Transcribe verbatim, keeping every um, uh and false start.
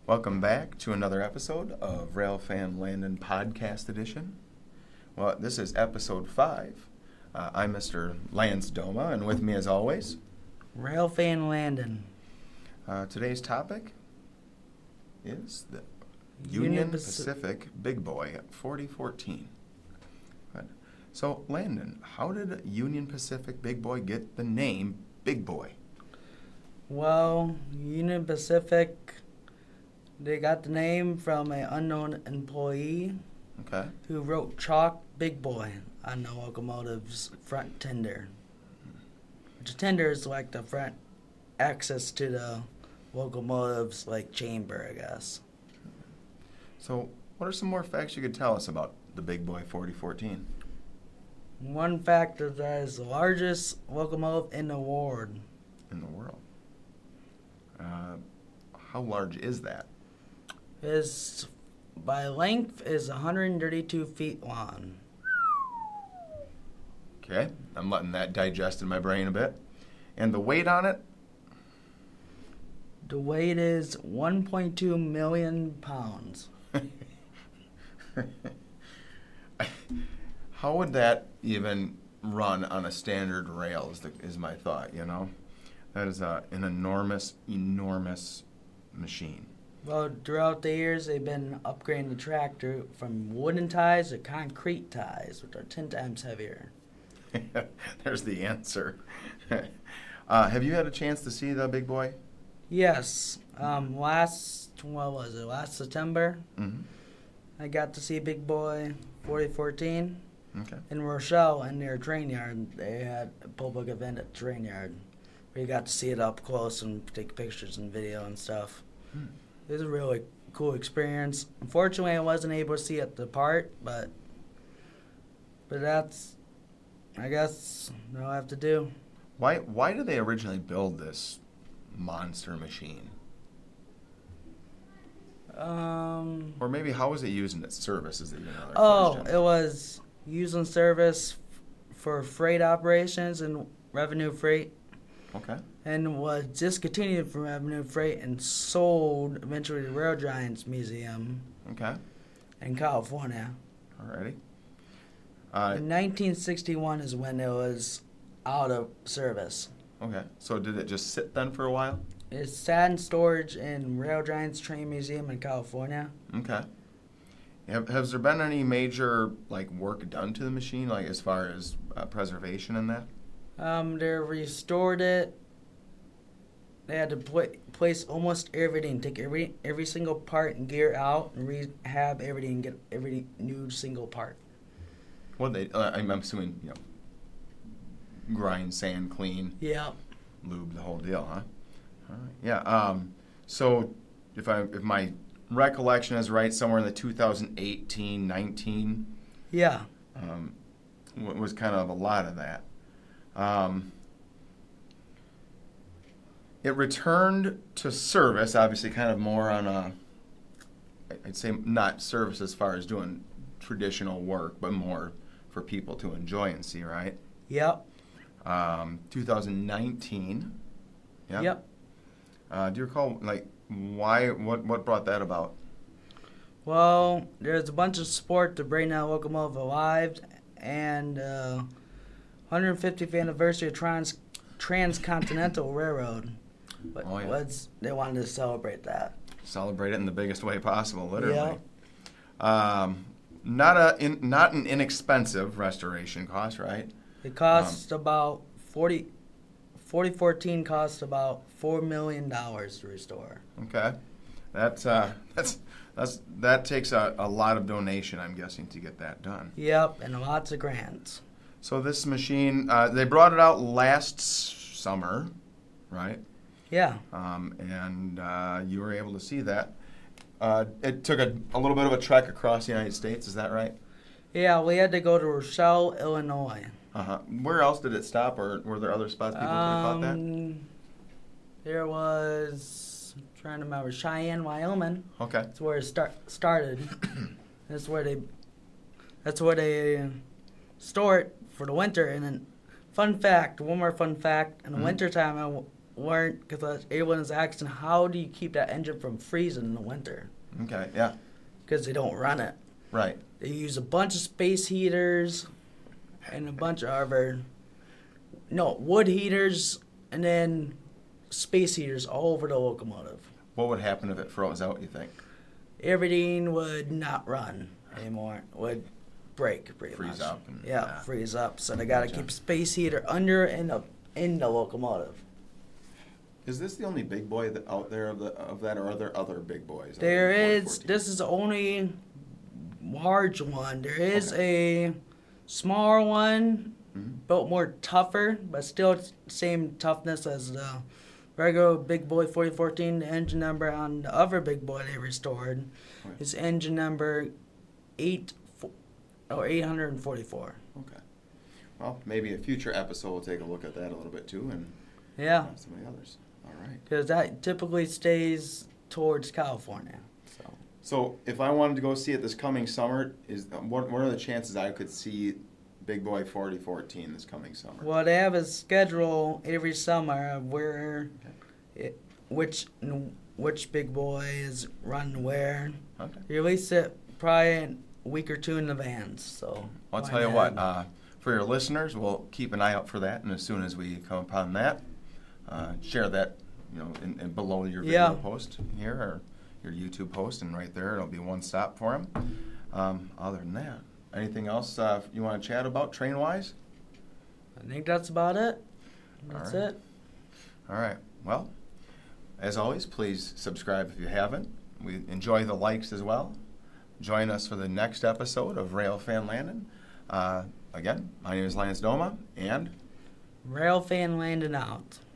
Welcome back to another episode of Railfan Landon Podcast Edition. Well, this is episode five. Uh, I'm Mister Lance Doma, and with me as always, Railfan Landon. Uh, today's topic is the Union Union Paci- Pacific Big Boy forty fourteen. Good. So, Landon, how did Union Pacific Big Boy get the name Big Boy? Well, Union Pacific, they got the name from an unknown employee Okay. who wrote Chalk Big Boy on the locomotive's front tender. The tender is like the front access to the locomotive's like chamber, I guess. So, what are some more facts you could tell us about the Big Boy forty fourteen? One fact is that it's the largest locomotive in the world. In the world? Uh, how large is that? Is by length is one hundred thirty-two feet long. Okay, I'm letting that digest in my brain a bit. And the weight on it? The weight is one point two million pounds. How would that even run on a standard rail is, the, is my thought, you know? That is a, an enormous, enormous machine. Well, throughout the years, they've been upgrading the tractor from wooden ties to concrete ties, which are ten times heavier. There's the answer. uh, have you had a chance to see the Big Boy? Yes. Um, last, what was it, last September, Mm-hmm. I got to see Big Boy forty fourteen Okay. in Rochelle in their train yard. They had a public event at the train yard. We got to see it up close and take pictures and video and stuff. Hmm. It was a really cool experience. Unfortunately, I wasn't able to see it depart, but but that's, I guess, what I'll have to do. Why, why did they originally build this monster machine? Um. Or maybe how was it used in its service is even another Oh, question. it was used in service f- for freight operations and revenue freight, Okay. and was discontinued from revenue freight and sold eventually to Rail Giants Museum Okay. in California. Alrighty. Uh, In nineteen sixty-one is when it was out of service. okay. So did it just sit then for a while? It's sat in storage in Rail Giants Train Museum in California. Okay. Have, has there been any major like work done to the machine, like as far as uh, preservation and that? Um, they restored it. They had to pla place almost everything, take every every single part and gear out, and rehab everything, and get every new single part. What they? Uh, I'm I'm assuming you know, grind, sand, clean, Yeah. lube, the whole deal, huh? All right. Yeah. Um. So if I if my recollection is right, somewhere in the two thousand eighteen, nineteen, Yeah. um, w- was kind of a lot of that. Um. It returned to service, obviously, kind of more on a, I'd say not service as far as doing traditional work, but more for people to enjoy and see, right? Yep. Um, two thousand nineteen. Yeah. Yep. Uh, do you recall, like, why, what, what brought that about? Well, there's a bunch of support to bring that locomotive alive, and uh, one hundred fiftieth anniversary of Trans Transcontinental Railroad. But Oh, yeah. let's, they wanted to celebrate that. Celebrate it in the biggest way possible, literally. Um, not a, in, not an inexpensive restoration cost, right? It cost about forty. forty fourteen cost about four million dollars to restore. Okay, that's uh, that's that's that takes a, a lot of donation, I'm guessing, to get that done. Yep, and lots of grants. So this machine, uh, they brought it out last s- summer, right? Yeah. Um, and uh, you were able to see that. Uh, it took a, a little bit of a trek across the United States. Is that right? Yeah, we had to go to Rochelle, Illinois. Uh huh. Where else did it stop, or were there other spots people could have caught that? Um, there was, I'm trying to remember, Cheyenne, Wyoming. Okay. That's where it start, started. That's where they, that's where they store it for the winter. And then, fun fact, one more fun fact, in the Mhm. wintertime, I w- weren't, because everyone was asking, how do you keep that engine from freezing in the winter? Okay, yeah, Because they don't run it. right. They use a bunch of space heaters and a bunch of other, no, wood heaters and then space heaters all over the locomotive. What would happen if it froze out, you think? Everything would not run anymore. Would break pretty Freeze much. up and- yeah, yeah. freeze up. So they got to Gotcha. keep a space heater under and up in the locomotive. Is this the only big boy that, out there of, the, of that, or are there other big boys? other There than is. forty fourteen? This is the only large one. There is a smaller one, Mhm. built more tougher, but still same toughness as the regular big boy forty fourteen. The engine number on the other big boy they restored Okay. is engine number eight fo- or eight hundred and forty-four. Okay. Well, maybe a future episode we'll take a look at that a little bit too, and Yeah, uh, some of the others. All right. because that typically stays towards California. So So, if I wanted to go see it this coming summer, is um, what what are the chances I could see Big Boy forty fourteen this coming summer? well, they have a schedule every summer of where, it, which which big boy is running where. Okay. They release it probably a week or two in advance. So I'll why tell you not? what. Uh, for your listeners, we'll keep an eye out for that, and as soon as we come upon that, uh, share that, you know, in, in below your video Yeah. post here or your YouTube post, and right there it'll be one stop for them. Um, other than that, anything else uh, you want to chat about train wise? I think that's about it. That's All right. it. All right. Well, as always, please subscribe if you haven't. We enjoy the likes as well. Join us for the next episode of Railfan Landon. Uh, again, my name is Lance Doma, and Railfan landing out.